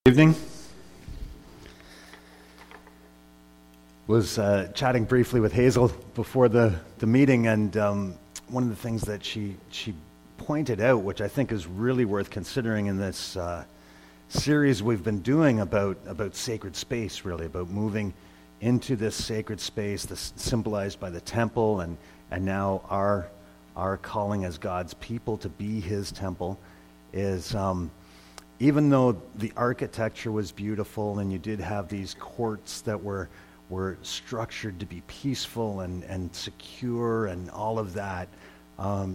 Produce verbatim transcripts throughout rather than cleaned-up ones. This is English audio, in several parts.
Evening. Was uh, chatting briefly with Hazel before the, the meeting, and um, one of the things that she she pointed out, which I think is really worth considering in this uh, series we've been doing about about sacred space, really about moving into this sacred space, this symbolized by the temple, and and now our our calling as God's people to be His temple, is. Um, Even though the architecture was beautiful and you did have these courts that were were structured to be peaceful and, and secure and all of that, um,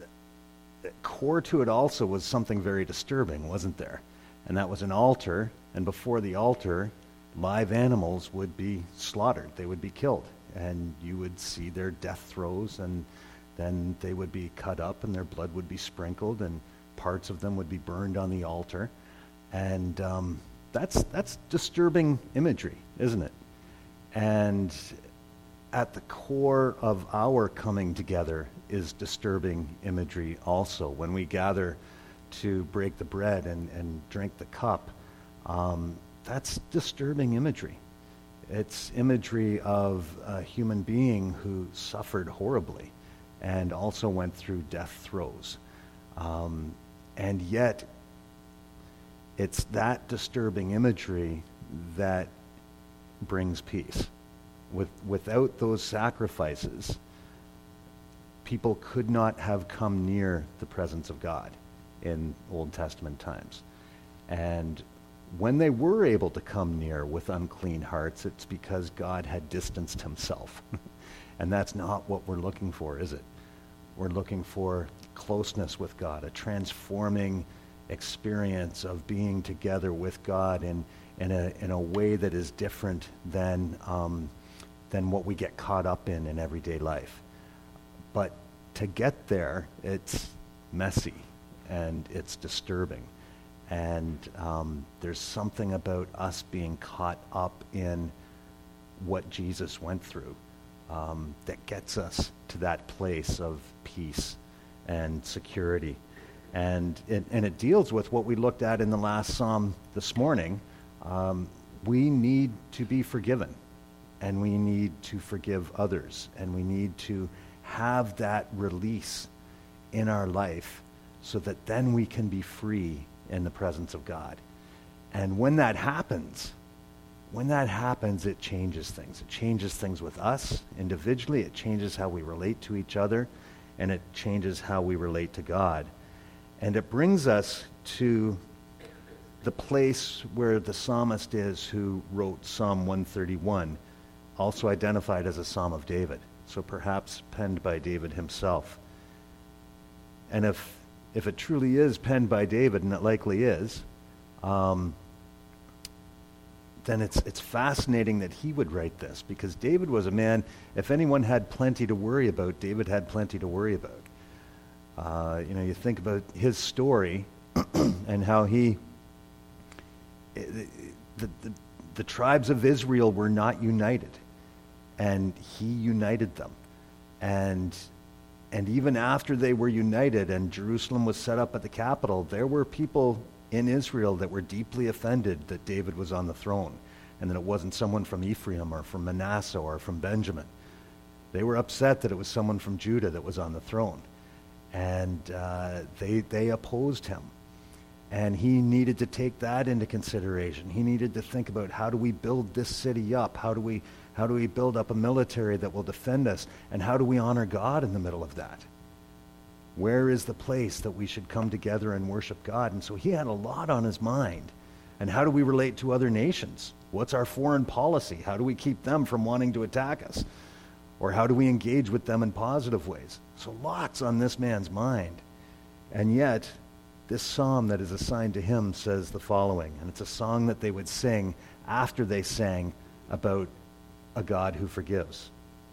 core to it also was something very disturbing, wasn't there? And that was an altar, and before the altar, live animals would be slaughtered. They would be killed, and you would see their death throes, and then they would be cut up and their blood would be sprinkled, and parts of them would be burned on the altar. And um, that's that's disturbing imagery, isn't it? And at the core of our coming together is disturbing imagery also. When we gather to break the bread and, and drink the cup, um, that's disturbing imagery. It's imagery of a human being who suffered horribly and also went through death throes. Um, And yet, it's that disturbing imagery that brings peace. With, without those sacrifices, people could not have come near the presence of God in Old Testament times. And when they were able to come near with unclean hearts, it's because God had distanced himself. And that's not what we're looking for, is it? We're looking for closeness with God, a transforming experience of being together with God in in a in a way that is different than um, than what we get caught up in in everyday life. But to get there, it's messy and it's disturbing, and um, there's something about us being caught up in what Jesus went through um, that gets us to that place of peace and security. And it, and it deals with what we looked at in the last psalm this morning. Um, we need to be forgiven, and we need to forgive others, and we need to have that release in our life so that then we can be free in the presence of God. And when that happens, when that happens, it changes things. It changes things with us individually. It changes how we relate to each other, and it changes how we relate to God. And it brings us to the place where the psalmist is who wrote Psalm one thirty-one, also identified as a Psalm of David, so perhaps penned by David himself. And if if it truly is penned by David, and it likely is, um, then it's it's fascinating that he would write this, because David was a man, if anyone had plenty to worry about, David had plenty to worry about. Uh, you know, you think about his story and how he, the, the, the tribes of Israel were not united, and he united them. And and even after they were united and Jerusalem was set up at the capital, there were people in Israel that were deeply offended that David was on the throne, and that it wasn't someone from Ephraim or from Manasseh or from Benjamin. They were upset that it was someone from Judah that was on the throne. And uh, they they opposed him. And he needed to take that into consideration. He needed to think about, how do we build this city up? How do we how do we build up a military that will defend us? And how do we honor God in the middle of that? Where is the place that we should come together and worship God? And so he had a lot on his mind. And how do we relate to other nations? What's our foreign policy? How do we keep them from wanting to attack us? Or how do we engage with them in positive ways? So lots on this man's mind. And yet, this psalm that is assigned to him says the following, and it's a song that they would sing after they sang about a God who forgives.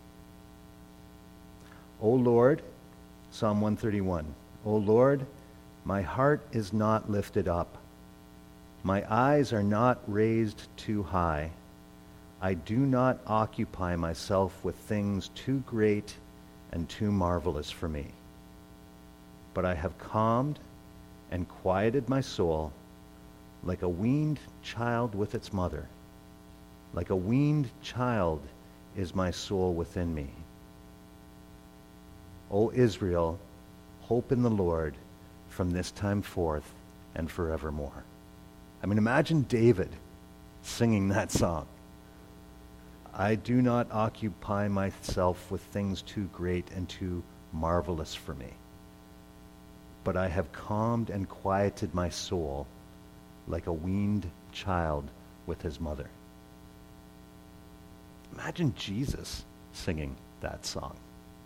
O Lord, Psalm one thirty-one, O Lord, my heart is not lifted up. My eyes are not raised too high. I do not occupy myself with things too great and too marvelous for me. But I have calmed and quieted my soul like a weaned child with its mother. Like a weaned child is my soul within me. O Israel, hope in the Lord from this time forth and forevermore. I mean, imagine David singing that song. I do not occupy myself with things too great and too marvelous for me, but I have calmed and quieted my soul like a weaned child with his mother. Imagine Jesus singing that song.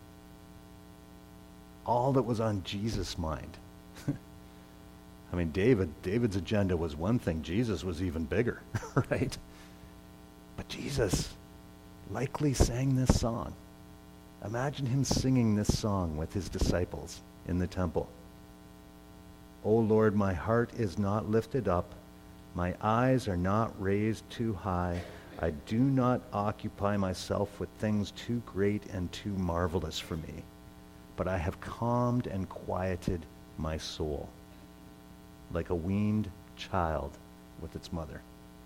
All that was on Jesus' mind. I mean, David, David's agenda was one thing. Jesus was even bigger, right? But Jesus likely sang this song. Imagine him singing this song with his disciples in the temple. O Lord, my heart is not lifted up. My eyes are not raised too high. I do not occupy myself with things too great and too marvelous for me, but I have calmed and quieted my soul like a weaned child with its mother.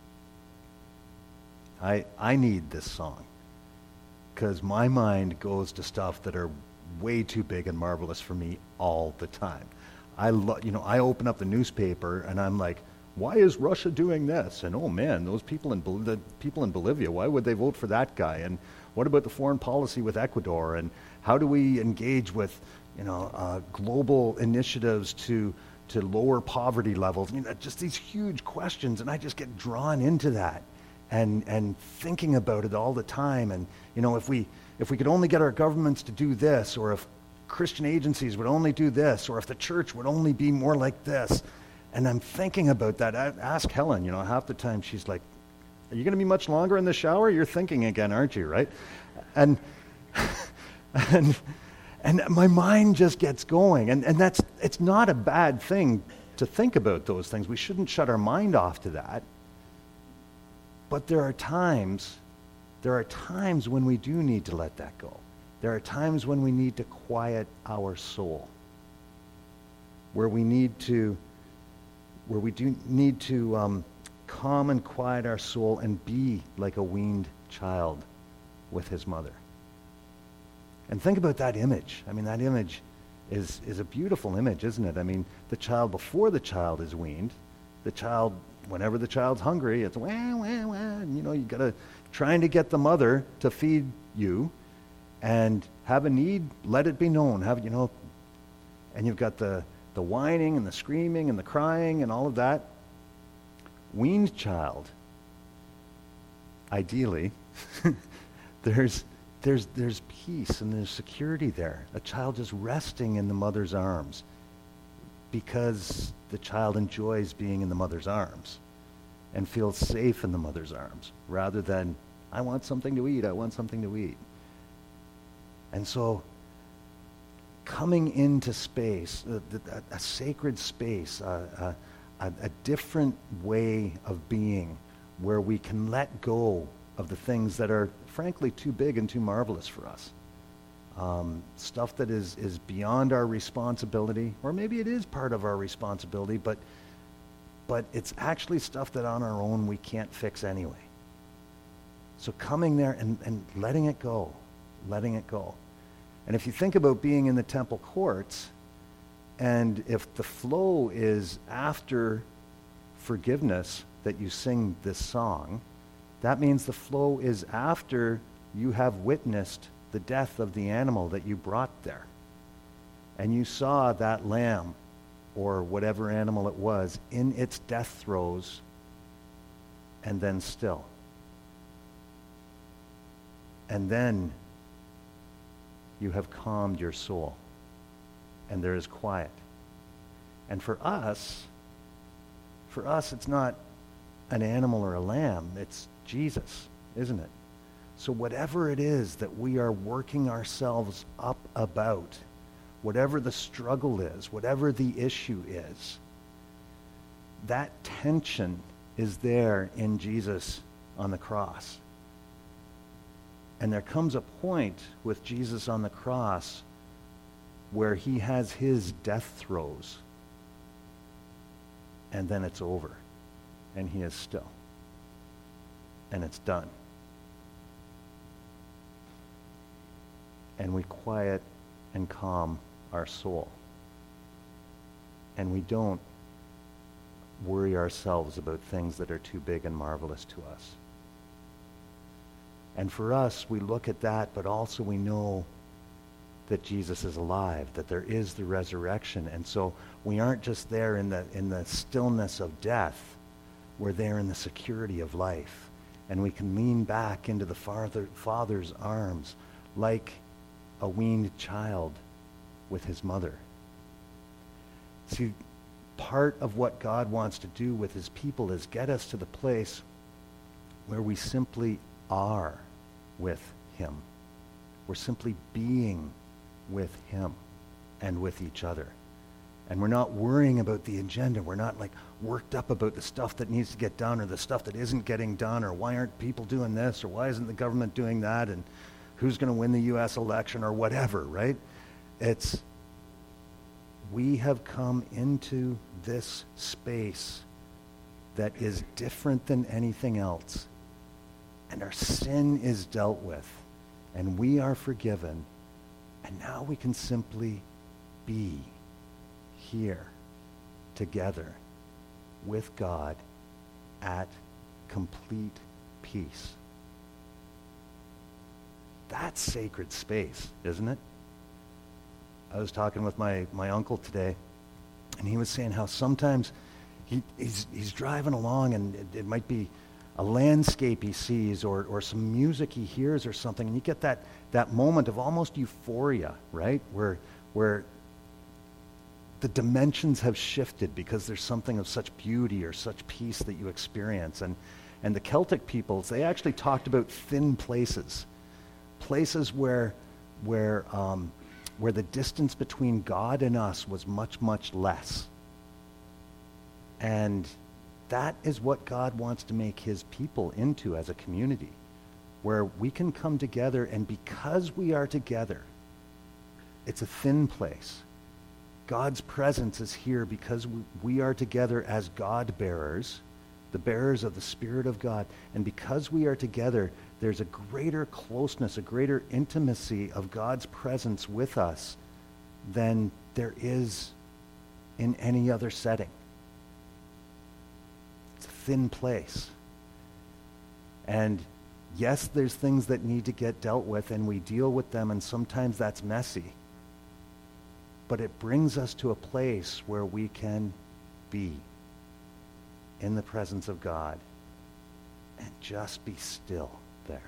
I I need this song because my mind goes to stuff that are way too big and marvelous for me all the time. I lo- you know, I open up the newspaper and I'm like, why is Russia doing this? And oh man, those people in Bol- the people in Bolivia, why would they vote for that guy? And what about the foreign policy with Ecuador? And how do we engage with, you know, uh, global initiatives to to lower poverty levels? You know, just these huge questions, and I just get drawn into that, and and thinking about it all the time. And you know, if we if we could only get our governments to do this, or if Christian agencies would only do this, or if the church would only be more like this. And I'm thinking about that. I ask Helen, you know, half the time she's like, are you going to be much longer in the shower? You're thinking again, aren't you, right? And and and my mind just gets going. And, and that's it's not a bad thing to think about those things. We shouldn't shut our mind off to that. But there are times, there are times when we do need to let that go. There are times when we need to quiet our soul, where we need to where we do need to um, calm and quiet our soul and be like a weaned child with his mother. And think about that image. I mean, that image is, is a beautiful image, isn't it? I mean, the child before the child is weaned, the child, whenever the child's hungry, it's wah, wah, wah. And, you know, you got to, trying to get the mother to feed you and have a need, let it be known. Have, you know, and you've got the the whining and the screaming and the crying and all of that. Weaned child, ideally, there's there's there's peace and there's security there. A child just resting in the mother's arms because the child enjoys being in the mother's arms and feels safe in the mother's arms, rather than, I want something to eat, I want something to eat. And so coming into space, a, a, a sacred space, a, a, a different way of being, where we can let go of the things that are frankly too big and too marvelous for us. Um, stuff that is, is beyond our responsibility, or maybe it is part of our responsibility, but but it's actually stuff that on our own we can't fix anyway. So coming there and, and letting it go, letting it go. And if you think about being in the temple courts, and if the flow is after forgiveness that you sing this song, that means the flow is after you have witnessed the death of the animal that you brought there. And you saw that lamb, or whatever animal it was, in its death throes, and then still. And then you have calmed your soul, and there is quiet. And for us, for us, it's not an animal or a lamb, it's Jesus, isn't it? So whatever it is that we are working ourselves up about, whatever the struggle is, whatever the issue is, that tension is there in Jesus on the cross. And there comes a point with Jesus on the cross where he has his death throes, and then it's over. and he is still. And it's done. And we quiet and calm our soul. And we don't worry ourselves about things that are too big and marvelous to us. And for us, we look at that, but also we know that Jesus is alive, that there is the resurrection. And so we aren't just there in the in the stillness of death. We're there in the security of life. And we can lean back into the Father, Father's arms like a weaned child with his mother. See, part of what God wants to do with his people is get us to the place where we simply are with him. We're simply being with him and with each other. And we're not worrying about the agenda. We're not like worked up about the stuff that needs to get done or the stuff that isn't getting done, or why aren't people doing this, or why isn't the government doing that, and who's going to win the U S election, or whatever, right? It's, we have come into this space that is different than anything else. And our sin is dealt with. And we are forgiven. And now we can simply be here together with God at complete peace. That's sacred space, isn't it? I was talking with my, my uncle today, and he was saying how sometimes he, he's, he's driving along, and it, it might be a landscape he sees, or, or some music he hears or something, and you get that, that moment of almost euphoria, right? Where, where the dimensions have shifted because there's something of such beauty or such peace that you experience. And, and the Celtic peoples, they actually talked about thin places, places where, where, um, where the distance between God and us was much, much less. And that is what God wants to make his people into as a community, where we can come together, and because we are together, it's a thin place. God's presence is here because we, we are together as God bearers, the bearers of the Spirit of God. And because we are together, there's a greater closeness, a greater intimacy of God's presence with us than there is in any other setting. It's a thin place. And yes, there's things that need to get dealt with, and we deal with them, and sometimes that's messy. But it brings us to a place where we can be in the presence of God and just be still there.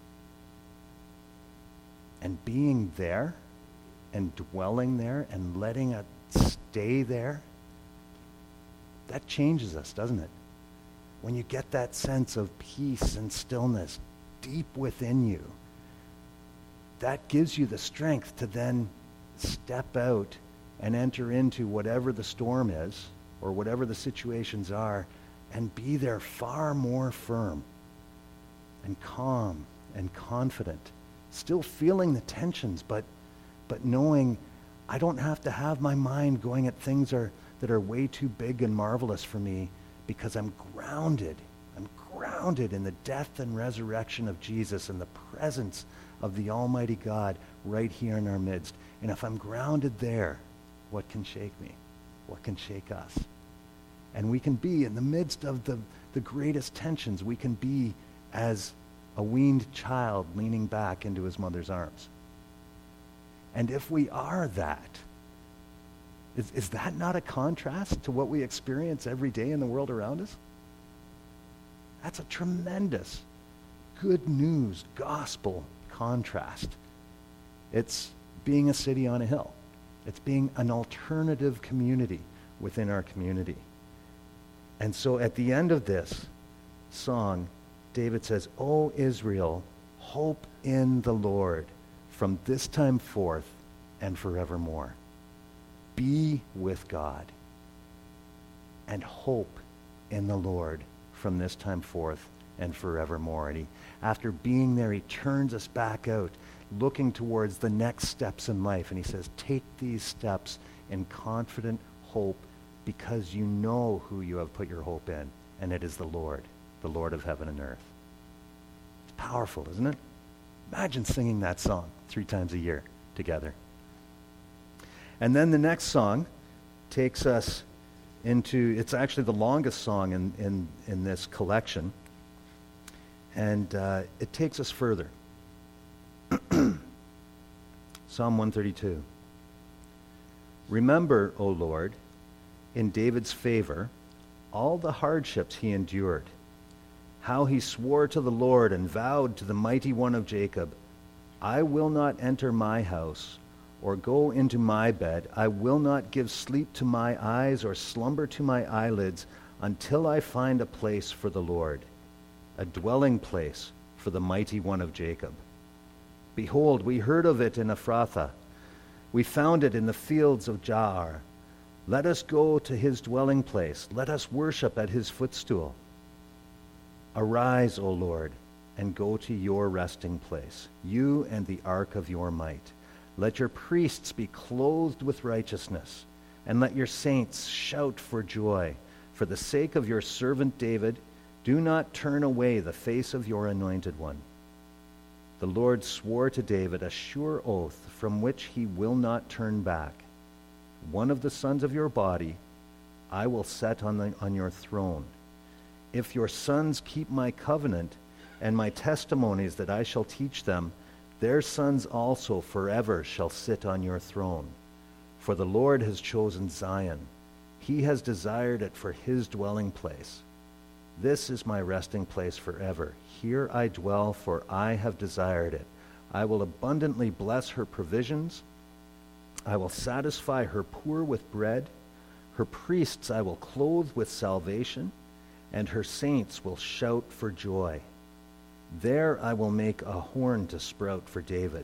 And being there and dwelling there and letting it stay there, that changes us, doesn't it? When you get that sense of peace and stillness deep within you, that gives you the strength to then step out and enter into whatever the storm is or whatever the situations are, and be there far more firm and calm and confident, still feeling the tensions, but but knowing I don't have to have my mind going at things are, that are way too big and marvelous for me, because I'm grounded. I'm grounded in the death and resurrection of Jesus and the presence of the Almighty God right here in our midst. And if I'm grounded there, what can shake me? What can shake us? And we can be in the midst of the, the greatest tensions. We can be as a weaned child leaning back into his mother's arms. And if we are that, is, is that not a contrast to what we experience every day in the world around us? That's a tremendous good news, gospel contrast. It's being a city on a hill. It's being an alternative community within our community. And so at the end of this song, David says, "O Israel, hope in the Lord from this time forth and forevermore." Be with God and hope in the Lord from this time forth and forevermore. And he, after being there, he turns us back out, looking towards the next steps in life. And he says, take these steps in confident hope, because you know who you have put your hope in. and it is the Lord, the Lord of heaven and earth. It's powerful, isn't it? Imagine singing that song three times a year together. And then the next song takes us into, it's actually the longest song in, in, in this collection, and uh, it takes us further. Psalm one thirty-two. Remember, O Lord, in David's favor, all the hardships he endured, how he swore to the Lord and vowed to the mighty one of Jacob, I will not enter my house or go into my bed. I will not give sleep to my eyes or slumber to my eyelids until I find a place for the Lord, a dwelling place for the mighty one of Jacob. Behold, we heard of it in Ephrathah. We found it in the fields of Jaar. Let us go to his dwelling place. Let us worship at his footstool. Arise, O Lord, and go to your resting place, you and the ark of your might. Let your priests be clothed with righteousness, and let your saints shout for joy. For the sake of your servant David, do not turn away the face of your anointed one. The Lord swore to David a sure oath from which he will not turn back. One of the sons of your body I will set on, the, on your throne. If your sons keep my covenant and my testimonies that I shall teach them, their sons also forever shall sit on your throne. For the Lord has chosen Zion. He has desired it for his dwelling place. This is my resting place forever. Here I dwell, for I have desired it. I will abundantly bless her provisions. I will satisfy her poor with bread. Her priests I will clothe with salvation, and her saints will shout for joy. There I will make a horn to sprout for David.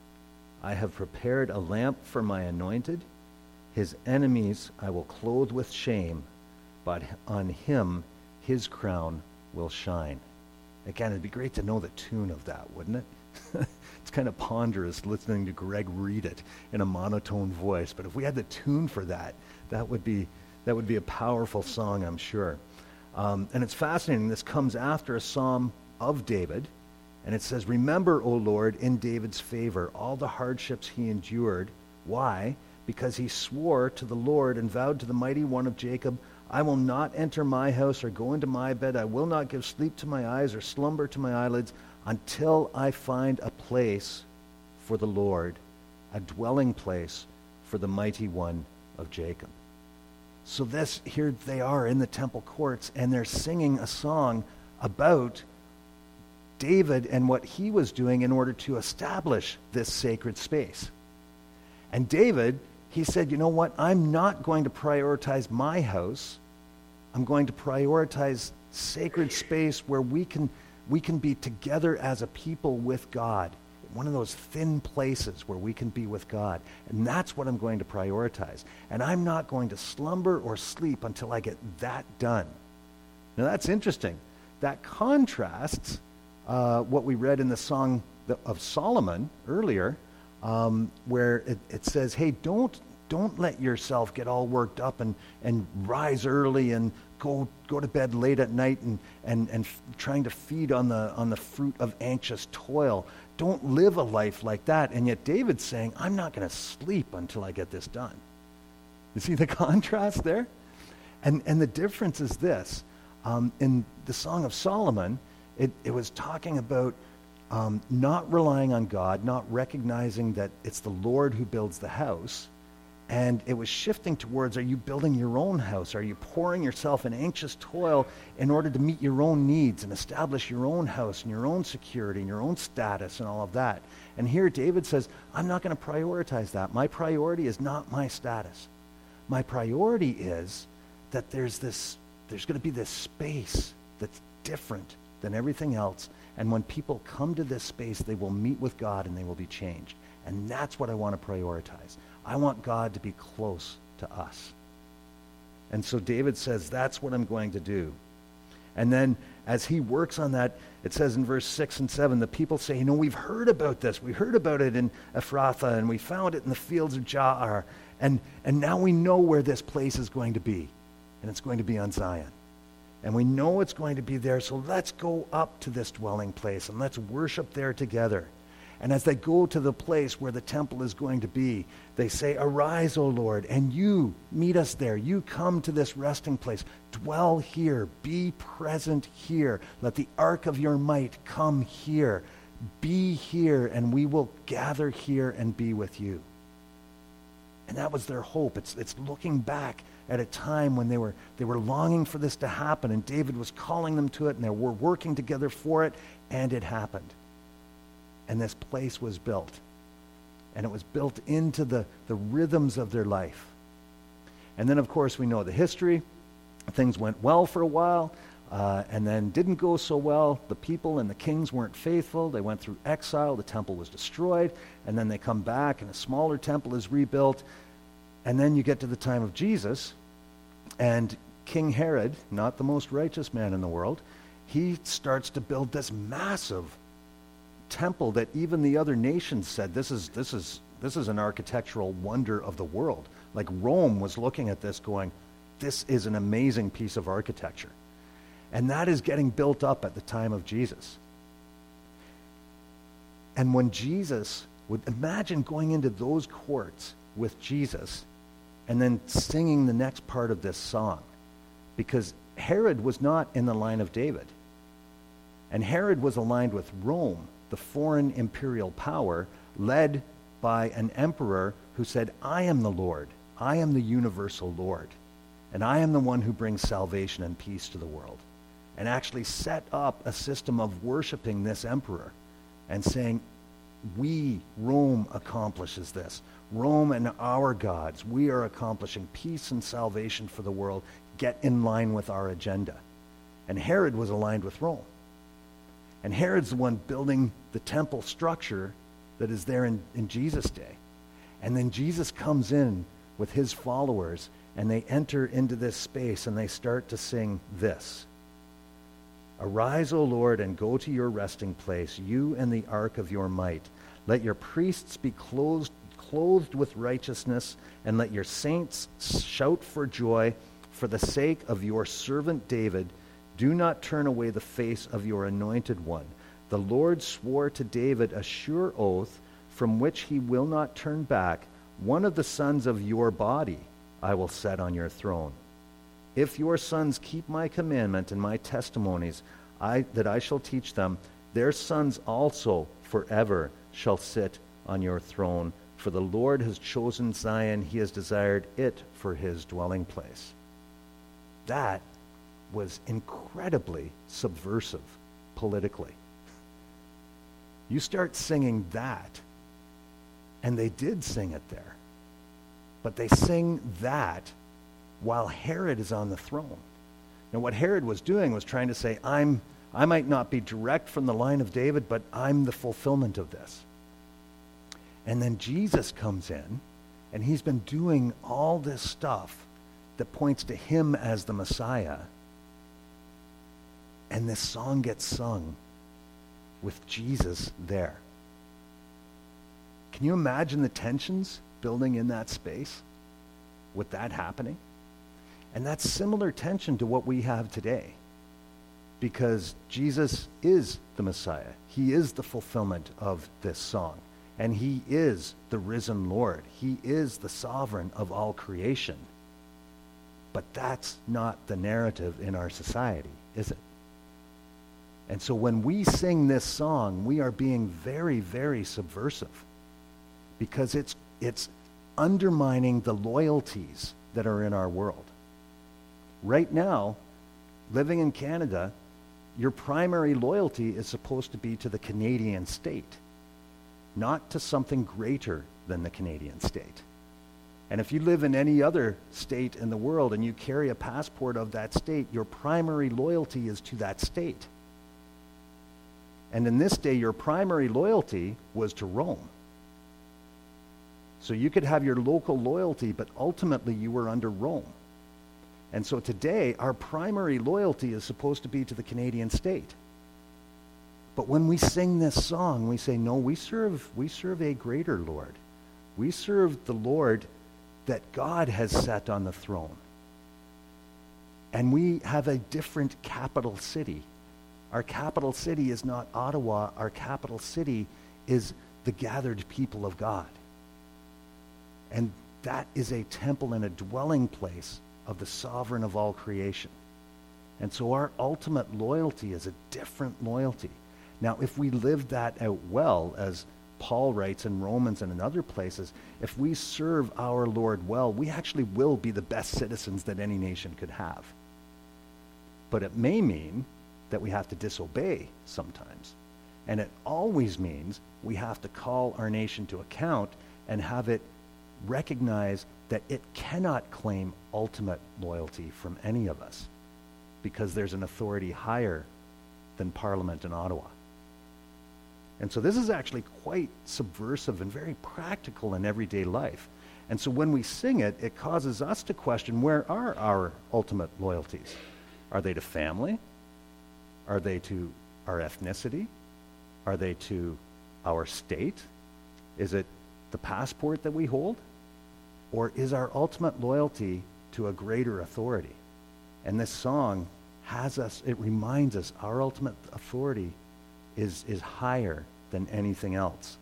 I have prepared a lamp for my anointed. His enemies I will clothe with shame, but on him his crown will shine. Again, it'd be great to know the tune of that, wouldn't it? It's kind of ponderous listening to Greg read it in a monotone voice, but if we had the tune for that, that would be that would be a powerful song, I'm sure. Um, and it's fascinating. This comes after a psalm of David, and it says, remember, O Lord, in David's favor, all the hardships he endured. Why? Because he swore to the Lord and vowed to the mighty one of Jacob, I will not enter my house or go into my bed. I will not give sleep to my eyes or slumber to my eyelids until I find a place for the Lord, a dwelling place for the mighty one of Jacob. So this, here they are in the temple courts, and they're singing a song about David and what he was doing in order to establish this sacred space. And David, he said, you know what? I'm not going to prioritize my house. I'm going to prioritize sacred space where we can we can be together as a people with God. One of those thin places where we can be with God. And that's what I'm going to prioritize. And I'm not going to slumber or sleep until I get that done. Now that's interesting. That contrasts uh, what we read in the Song of Solomon earlier, um, where it, it says, hey, don't don't let yourself get all worked up and, and rise early and go go to bed late at night and, and, and f- trying to feed on the on the fruit of anxious toil. Don't live a life like that. And yet David's saying, I'm not going to sleep until I get this done. You see the contrast there? And and the difference is this. Um, in the Song of Solomon, it, it was talking about um, not relying on God, not recognizing that it's the Lord who builds the house. And it was shifting towards, are you building your own house? Are you pouring yourself in anxious toil in order to meet your own needs and establish your own house and your own security and your own status and all of that? And here David says, I'm not going to prioritize that. My priority is not my status. My priority is that there's this, there's going to be this space that's different than everything else. And when people come to this space, they will meet with God and they will be changed. And that's what I want to prioritize. I want God to be close to us. And so David says, that's what I'm going to do. And then as he works on that, it says in verse six and seven, the people say, you know, we've heard about this. We heard about it in Ephrathah, and we found it in the fields of Jaar. And, and now we know where this place is going to be. And it's going to be on Zion. And we know it's going to be there, so let's go up to this dwelling place and let's worship there together. And as they go to the place where the temple is going to be, they say, "Arise, O Lord, and you meet us there. You come to this resting place. Dwell here. Be present here. Let the ark of your might come here. Be here, and we will gather here and be with you." And that was their hope. It's, it's looking back at a time when they were, they were longing for this to happen, and David was calling them to it, and they were working together for it, and it happened. And this place was built. And it was built into the, the rhythms of their life. And then, of course, we know the history. Things went well for a while, uh, and then didn't go so well. The people and the kings weren't faithful. They went through exile. The temple was destroyed. And then they come back, and a smaller temple is rebuilt. And then you get to the time of Jesus, and King Herod, not the most righteous man in the world, he starts to build this massive temple that even the other nations said, this is this is this is an architectural wonder of the world. Like Rome was looking at this going, this is an amazing piece of architecture. And that is getting built up at the time of Jesus. And when Jesus would imagine going into those courts with Jesus and then singing the next part of this song, because Herod was not in the line of David. And Herod was aligned with Rome, the foreign imperial power, led by an emperor who said, "I am the Lord. I am the universal Lord. And I am the one who brings salvation and peace to the world." And actually set up a system of worshiping this emperor and saying, we, Rome, accomplishes this. Rome and our gods, we are accomplishing peace and salvation for the world. Get in line with our agenda. And Herod was aligned with Rome. And Herod's the one building the temple structure that is there in, in Jesus' day. And then Jesus comes in with his followers, and they enter into this space, and they start to sing this. "Arise, O Lord, and go to your resting place, you and the ark of your might. Let your priests be clothed, clothed with righteousness, and let your saints shout for joy for the sake of your servant David. Do not turn away the face of your anointed one. The Lord swore to David a sure oath from which he will not turn back. One of the sons of your body I will set on your throne. If your sons keep my commandment and my testimonies I, that I shall teach them, their sons also forever shall sit on your throne. For the Lord has chosen Zion. He has desired it for his dwelling place." That was incredibly subversive politically. You start singing that, and they did sing it there, but they sing that while Herod is on the throne. Now, what Herod was doing was trying to say, I'm, I might not be direct from the line of David, but I'm the fulfillment of this. And then Jesus comes in, and he's been doing all this stuff that points to him as the Messiah. And this song gets sung with Jesus there. Can you imagine the tensions building in that space with that happening? And that's similar tension to what we have today, because Jesus is the Messiah. He is the fulfillment of this song, and he is the risen Lord. He is the sovereign of all creation. But that's not the narrative in our society, is it? And so when we sing this song, we are being very, very subversive, because it's it's undermining the loyalties that are in our world. Right now, living in Canada, your primary loyalty is supposed to be to the Canadian state, not to something greater than the Canadian state. And if you live in any other state in the world and you carry a passport of that state, your primary loyalty is to that state. And in this day, your primary loyalty was to Rome. So you could have your local loyalty, but ultimately you were under Rome. And so today, our primary loyalty is supposed to be to the Canadian state. But when we sing this song, we say, no, we serve, we serve a greater Lord. We serve the Lord that God has set on the throne. And we have a different capital city. Our capital city is not Ottawa. Our capital city is the gathered people of God. And that is a temple and a dwelling place of the sovereign of all creation. And so our ultimate loyalty is a different loyalty. Now, if we live that out well, as Paul writes in Romans and in other places, if we serve our Lord well, we actually will be the best citizens that any nation could have. But it may mean that we have to disobey sometimes. And it always means we have to call our nation to account and have it recognize that it cannot claim ultimate loyalty from any of us because there's an authority higher than Parliament in Ottawa. And so this is actually quite subversive and very practical in everyday life. And so when we sing it, it causes us to question, where are our ultimate loyalties? Are they to family? Are they to our ethnicity? Are they to our state? Is it the passport that we hold? Or is our ultimate loyalty to a greater authority? And this song has us, it reminds us our ultimate authority is, is higher than anything else.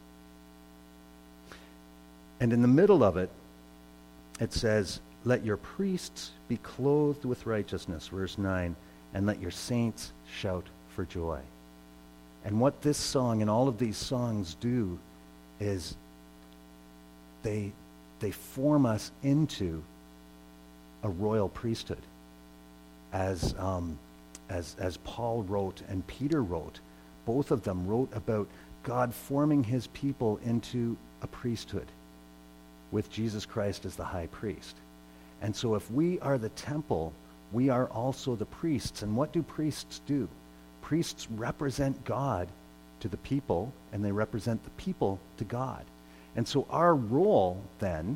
And in the middle of it, it says, let your priests be clothed with righteousness, verse nine, and let your saints shout for joy. And what this song and all of these songs do is they, they form us into a royal priesthood. As, um, as, as Paul wrote and Peter wrote, both of them wrote about God forming his people into a priesthood with Jesus Christ as the high priest. And so if we are the temple, we are also the priests. And what do priests do? Priests represent God to the people, and they represent the people to God. And so our role then,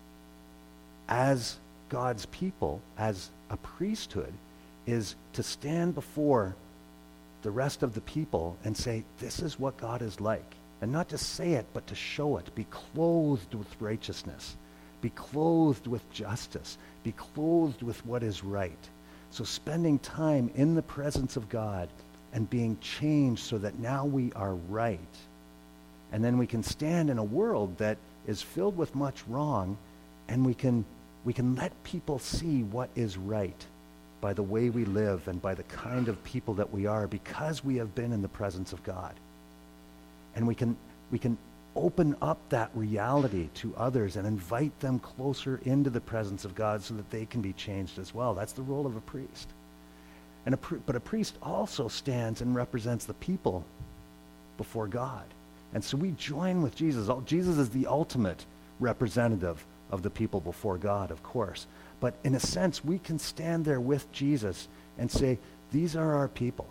as God's people, as a priesthood, is to stand before the rest of the people and say, this is what God is like. And not just say it, but to show it. Be clothed with righteousness. Be clothed with justice. Be clothed with what is right. So spending time in the presence of God and being changed so that now we are right. And then we can stand in a world that is filled with much wrong, and we can, we can let people see what is right by the way we live and by the kind of people that we are, because we have been in the presence of God. And we can, we can open up that reality to others and invite them closer into the presence of God so that they can be changed as well. That's the role of a priest. And a pri- but a priest also stands and represents the people before God. And so we join with Jesus. Jesus is the ultimate representative of the people before God, of course. But in a sense, we can stand there with Jesus and say, these are our people.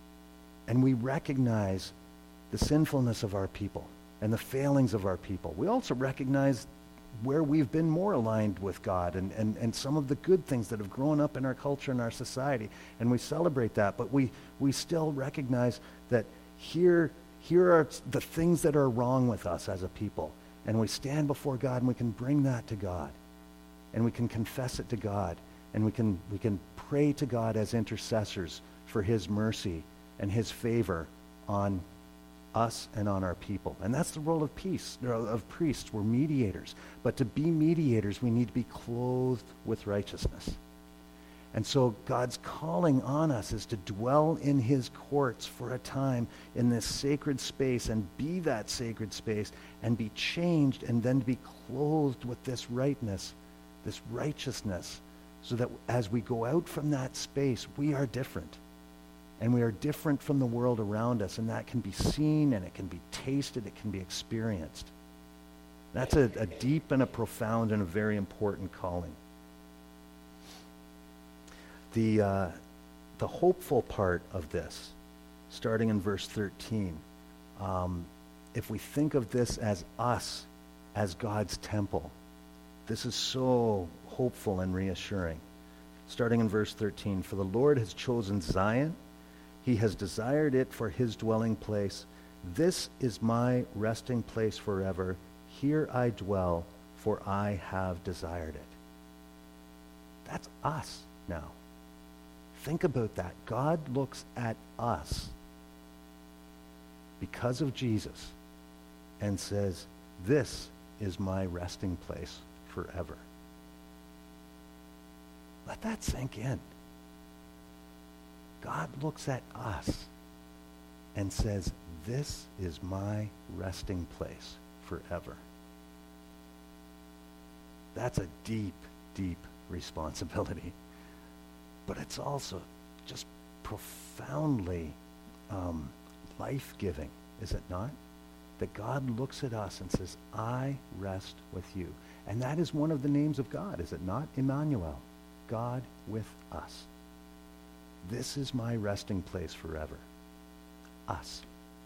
And we recognize the sinfulness of our people and the failings of our people. We also recognize where we've been more aligned with God and, and, and some of the good things that have grown up in our culture and our society. And we celebrate that. But we, we still recognize that here, here are the things that are wrong with us as a people. And we stand before God and we can bring that to God. And we can confess it to God. And we can, we can pray to God as intercessors for his mercy and his favor on us and on our people. And that's the role of peace, of priests. We're mediators. But to be mediators, we need to be clothed with righteousness. And so God's calling on us is to dwell in his courts for a time in this sacred space and be that sacred space and be changed and then be clothed with this rightness, this righteousness, so that as we go out from that space, we are different. And we are different from the world around us, and that can be seen, and it can be tasted, it can be experienced. That's a, a deep and a profound and a very important calling. The, uh, the hopeful part of this, starting in verse thirteen, um, if we think of this as us, as God's temple, this is so hopeful and reassuring. Starting in verse thirteen, for the Lord has chosen Zion, he has desired it for his dwelling place. This is my resting place forever. Here I dwell, for I have desired it. That's us now. think about that. God looks at us because of Jesus and says, this is my resting place forever. Let that sink in. God looks at us and says, this is my resting place forever. That's a deep, deep responsibility. But it's also just profoundly um, life-giving, is it not? That God looks at us and says, I rest with you. And that is one of the names of God, is it not? Emmanuel, God with us. This is my resting place forever. Us.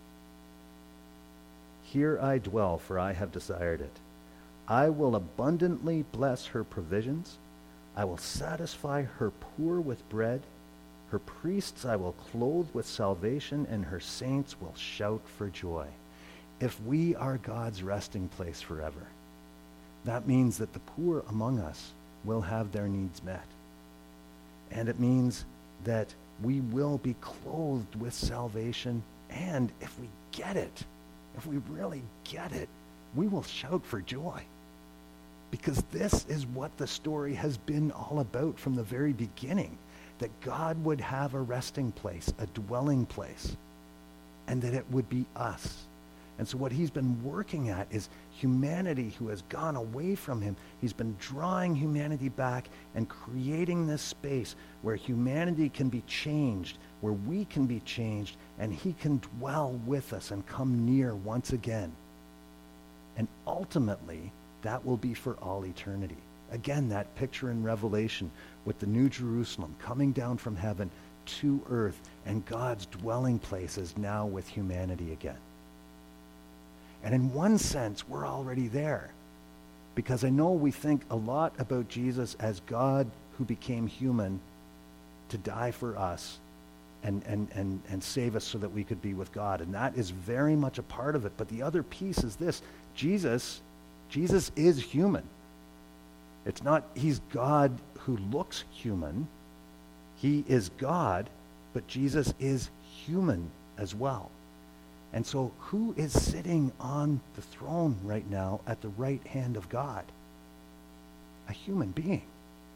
Here I dwell, for I have desired it. I will abundantly bless her provisions. I will satisfy her poor with bread. Her priests I will clothe with salvation, and her saints will shout for joy. If we are God's resting place forever, that means that the poor among us will have their needs met. And it means that we will be clothed with salvation, and if we get it, if we really get it, we will shout for joy. Because this is what the story has been all about from the very beginning, that God would have a resting place, a dwelling place, and that it would be us. And so what he's been working at is humanity who has gone away from him. He's been drawing humanity back and creating this space where humanity can be changed, where we can be changed, and he can dwell with us and come near once again. And ultimately, that will be for all eternity. Again, that picture in Revelation with the New Jerusalem coming down from heaven to earth, and God's dwelling place is now with humanity again. And in one sense, we're already there. Because I know we think a lot about Jesus as God who became human to die for us and, and, and, and save us so that we could be with God. And that is very much a part of it. But the other piece is this. Jesus, Jesus is human. It's not he's God who looks human. He is God, but Jesus is human as well. And so who is sitting on the throne right now at the right hand of God? A human being.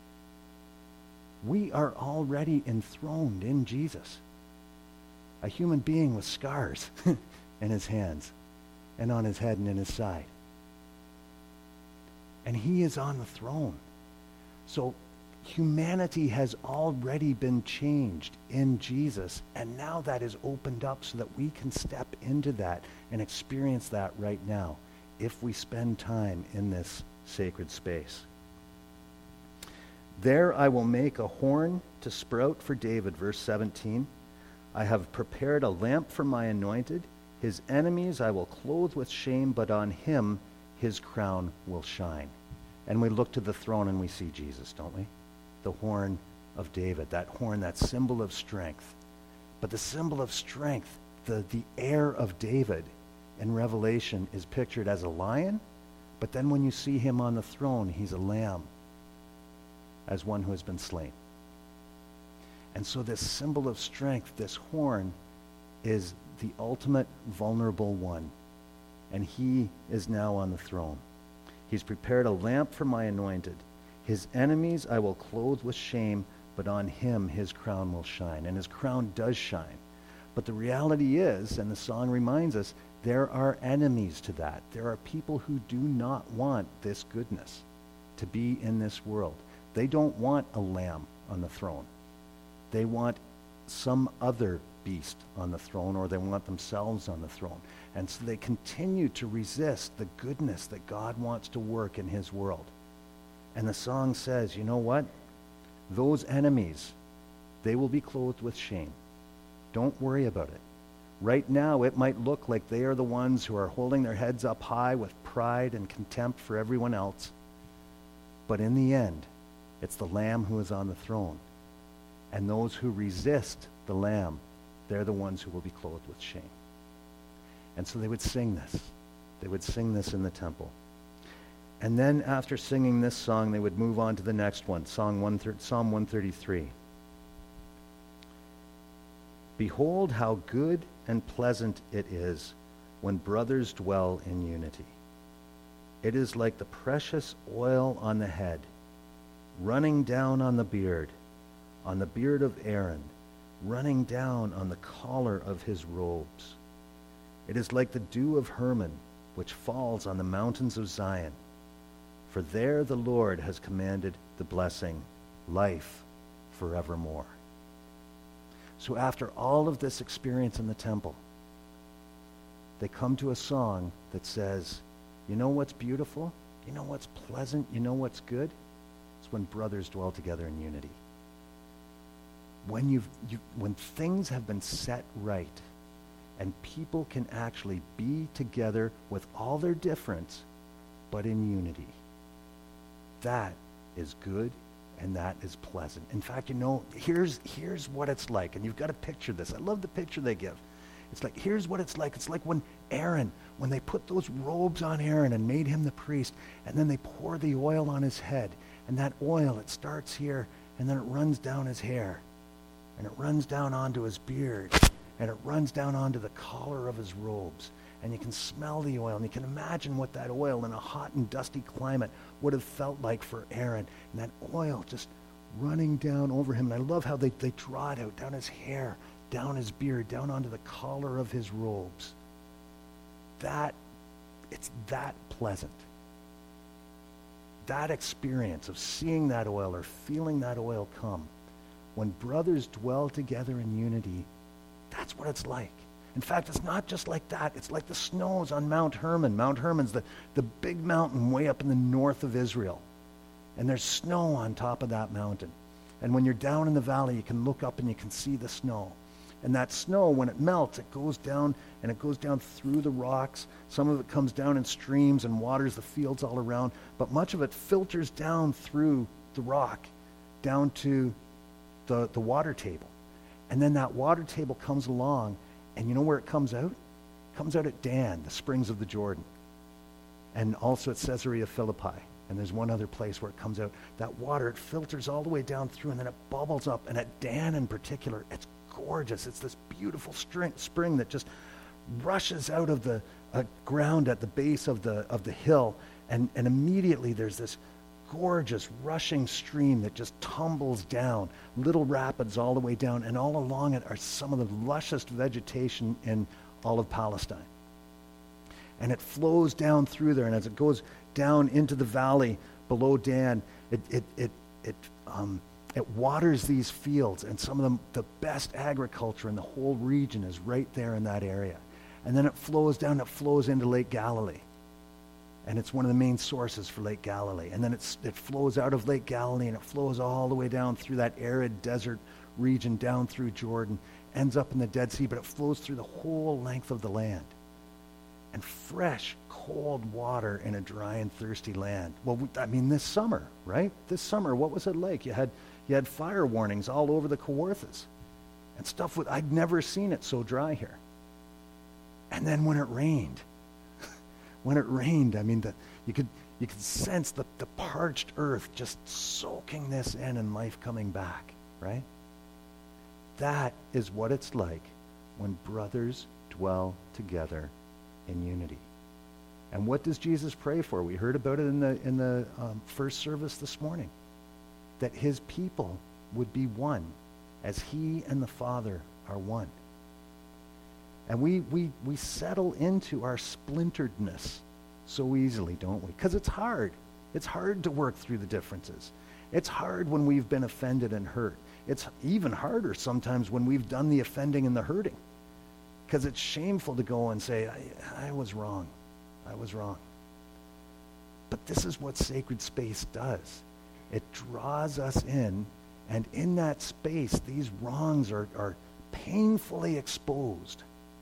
We are already enthroned in Jesus. A human being with scars in his hands and on his head and in his side. And he is on the throne. So humanity has already been changed in Jesus, and now that is opened up so that we can step into that and experience that right now if we spend time in this sacred space. There I will make a horn to sprout for David, verse seventeen. I have prepared a lamp for my anointed. His enemies I will clothe with shame, but on him his crown will shine. And we look to the throne and we see Jesus, don't we? The horn of David, that horn, that symbol of strength. But the symbol of strength, the, the heir of David in Revelation is pictured as a lion, but then when you see him on the throne, he's a lamb, as one who has been slain. And so this symbol of strength, this horn, is the ultimate vulnerable one. And he is now on the throne. He's prepared a lamp for my anointed. His enemies I will clothe with shame, but on him his crown will shine. And his crown does shine. But the reality is, and the song reminds us, there are enemies to that. There are people who do not want this goodness to be in this world. They don't want a lamb on the throne. They want some other beast on the throne, or they want themselves on the throne. And so they continue to resist the goodness that God wants to work in his world. And the song says, you know what? Those enemies, they will be clothed with shame. Don't worry about it. Right now, it might look like they are the ones who are holding their heads up high with pride and contempt for everyone else. But in the end, it's the Lamb who is on the throne. And those who resist the Lamb, they're the ones who will be clothed with shame. And so they would sing this. They would sing this in the temple. And then after singing this song, they would move on to the next one, Psalm one thirty-three. Behold how good and pleasant it is when brothers dwell in unity. It is like the precious oil on the head, running down on the beard, on the beard of Aaron, running down on the collar of his robes. It is like the dew of Hermon, which falls on the mountains of Zion. For there the Lord has commanded the blessing, life forevermore. So after all of this experience in the temple, they come to a song that says, you know what's beautiful? You know what's pleasant? You know what's good? It's when brothers dwell together in unity. When you've, you, when things have been set right and people can actually be together with all their difference, but in unity, that is good and that is pleasant. In fact, you know, here's, here's what it's like, and you've got to picture this. I love the picture they give. It's like, here's what it's like. It's like when Aaron, when they put those robes on Aaron and made him the priest, and then they pour the oil on his head, and that oil, it starts here, and then it runs down his hair, and it runs down onto his beard, and it runs down onto the collar of his robes, and you can smell the oil, and you can imagine what that oil in a hot and dusty climate would have felt like for Aaron, and that oil just running down over him. And I love how they, they draw it out, down his hair, down his beard, down onto the collar of his robes. That, it's that pleasant. That experience of seeing that oil or feeling that oil come, when brothers dwell together in unity, that's what it's like. In fact, it's not just like that. It's like the snows on Mount Hermon. Mount Hermon's the, the big mountain way up in the north of Israel. And there's snow on top of that mountain. And when you're down in the valley, you can look up and you can see the snow. And that snow, when it melts, it goes down, and it goes down through the rocks. Some of it comes down in streams and waters the fields all around. But much of it filters down through the rock, down to the, the water table. And then that water table comes along, and you know where it comes out? It comes out at Dan, the springs of the Jordan. And also at Caesarea Philippi. And there's one other place where it comes out. That water, it filters all the way down through, and then it bubbles up. And at Dan in particular, it's gorgeous. It's this beautiful string, spring that just rushes out of the uh, ground at the base of the of the hill. And, and immediately there's this gorgeous rushing stream that just tumbles down, little rapids all the way down, and all along it are some of the lushest vegetation in all of Palestine. And it flows down through there, and as it goes down into the valley below Dan, it it it it um, it waters these fields, and some of them, the best agriculture in the whole region is right there in that area. And then it flows down, it flows into Lake Galilee. And it's one of the main sources for Lake Galilee. And then it's, it flows out of Lake Galilee, and it flows all the way down through that arid desert region, down through Jordan, ends up in the Dead Sea, but it flows through the whole length of the land. And fresh, cold water in a dry and thirsty land. Well, I mean, this summer, right? This summer, what was it like? You had you had fire warnings all over the Kawarthas. And stuff, with, I'd never seen it so dry here. And then when it rained, when it rained, I mean, the, you could you could sense the, the parched earth just soaking this in and life coming back, right? That is what it's like when brothers dwell together in unity. And what does Jesus pray for? We heard about it in the in the um, first service this morning, that his people would be one, as he and the Father are one. And we, we, we settle into our splinteredness so easily, don't we? Because it's hard. It's hard to work through the differences. It's hard when we've been offended and hurt. It's even harder sometimes when we've done the offending and the hurting. Because it's shameful to go and say, I, I was wrong. I was wrong. But this is what sacred space does. It draws us in, and in that space, these wrongs are, are painfully exposed.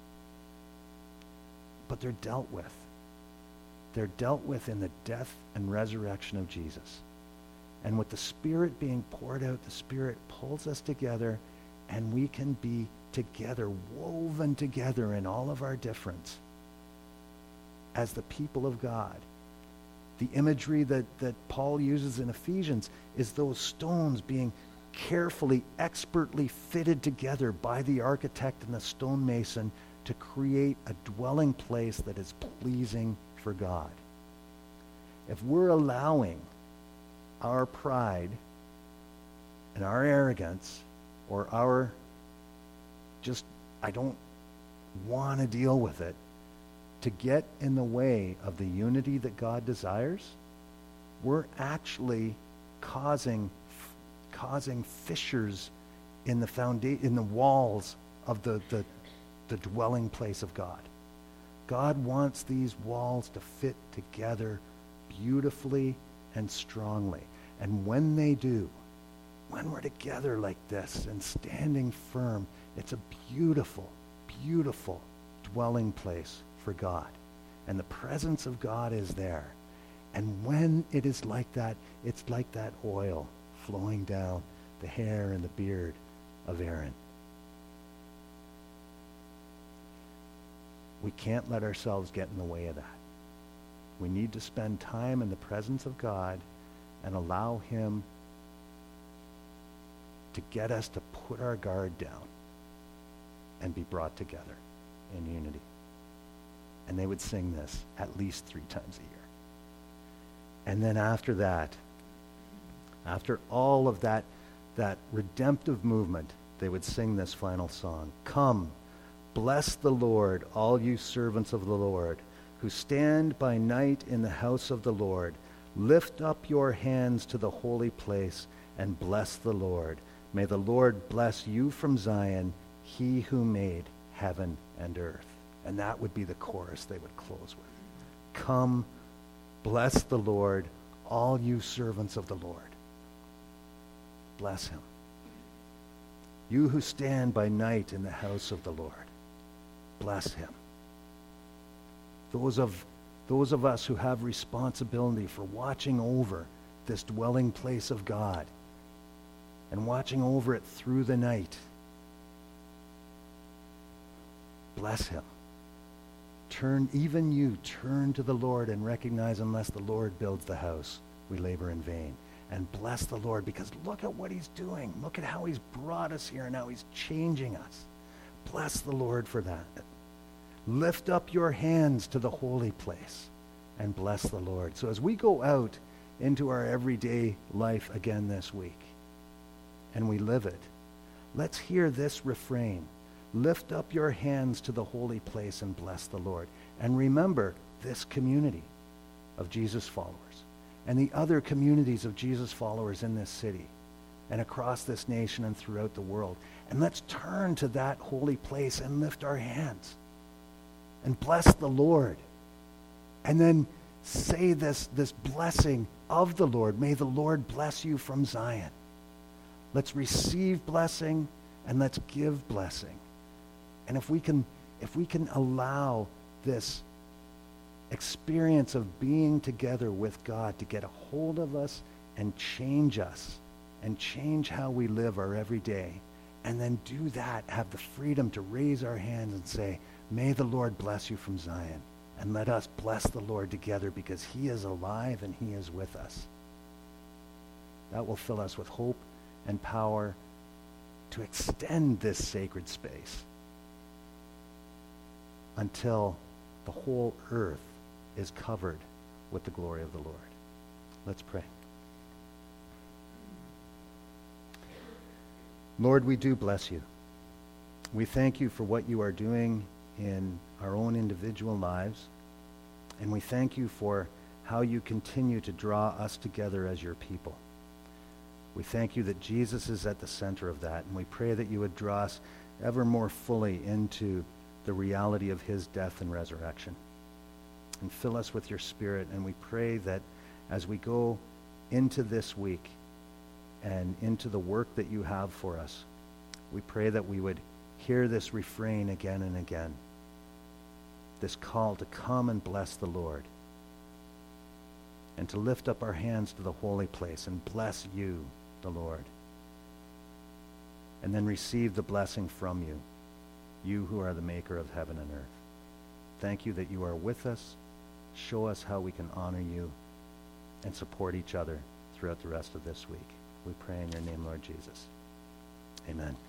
But they're dealt with. They're dealt with in the death and resurrection of Jesus. And with the Spirit being poured out, the Spirit pulls us together, and we can be together, woven together in all of our difference as the people of God. The imagery that, that Paul uses in Ephesians is those stones being carefully, expertly fitted together by the architect and the stonemason to create a dwelling place that is pleasing for God. If we're allowing our pride and our arrogance or our just, I don't want to deal with it, to get in the way of the unity that God desires, we're actually causing causing fissures in the founda- in the walls of the, the, the dwelling place of God. God wants these walls to fit together beautifully and strongly. And when they do, when we're together like this and standing firm, it's a beautiful, beautiful dwelling place for God. And the presence of God is there. And when it is like that, it's like that oil flowing down the hair and the beard of Aaron. We can't let ourselves get in the way of that. We need to spend time in the presence of God and allow him to get us to put our guard down and be brought together in unity. And they would sing this at least three times a year. And then after that, after all of that, that redemptive movement, they would sing this final song. Come, bless the Lord, all you servants of the Lord, who stand by night in the house of the Lord. Lift up your hands to the holy place and bless the Lord. May the Lord bless you from Zion, he who made heaven and earth. And that would be the chorus they would close with. Come, bless the Lord, all you servants of the Lord. Bless him. You who stand by night in the house of the Lord, bless him. Those of, those of us who have responsibility for watching over this dwelling place of God and watching over it through the night, bless him. Turn, even you, turn to the Lord and recognize unless the Lord builds the house, we labor in vain. And bless the Lord, because look at what he's doing. Look at how he's brought us here and how he's changing us. Bless the Lord for that. Lift up your hands to the holy place and bless the Lord. So as we go out into our everyday life again this week and we live it, let's hear this refrain. Lift up your hands to the holy place and bless the Lord. And remember this community of Jesus followers and the other communities of Jesus followers in this city and across this nation and throughout the world. And let's turn to that holy place and lift our hands and bless the Lord. And then say this, this blessing of the Lord. May the Lord bless you from Zion. Let's receive blessing and let's give blessing. And if we can, if we can allow this experience of being together with God to get a hold of us and change us and change how we live our everyday, and then do that, have the freedom to raise our hands and say, may the Lord bless you from Zion, and let us bless the Lord together because he is alive and he is with us. That will fill us with hope and power to extend this sacred space until the whole earth is covered with the glory of the Lord. Let's pray. Lord, we do bless you. We thank you for what you are doing in our own individual lives, and we thank you for how you continue to draw us together as your people. We thank you that Jesus is at the center of that, and we pray that you would draw us ever more fully into the reality of his death and resurrection. And fill us with your Spirit, and we pray that as we go into this week and into the work that you have for us, we pray that we would hear this refrain again and again, this call to come and bless the Lord, and to lift up our hands to the holy place and bless you, the Lord, and then receive the blessing from you, you who are the maker of heaven and earth. Thank you that you are with us. Show us how we can honor you and support each other throughout the rest of this week. We pray in your name, Lord Jesus. Amen.